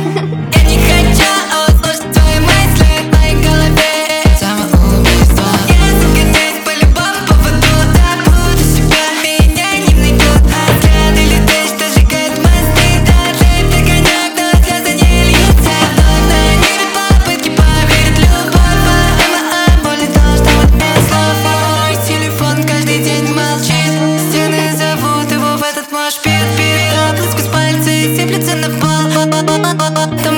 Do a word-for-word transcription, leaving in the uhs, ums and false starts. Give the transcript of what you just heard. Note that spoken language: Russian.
Я не хочу услышать твои мысли в моей голове. Самоубийство. Я загоняюсь по любому поводу, забуду себя, меня не найдут. Взгляды людей, что сжигают мосты, даже догоняют, но слезы не льются. Вновь на небе попытки поверить в любовь, а моя боль не то, что вот без слов. Мой телефон каждый день молчит, стены зовут его в этот мош пит. Пит, сквозь пальцы сыплется на пол. Там